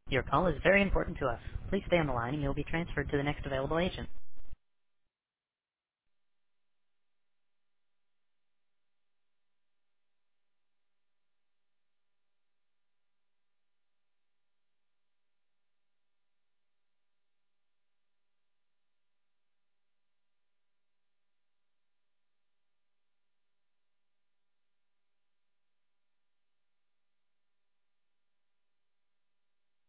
Your call is very important to us. Please stay on the line and you'll be transferred to the next available agent.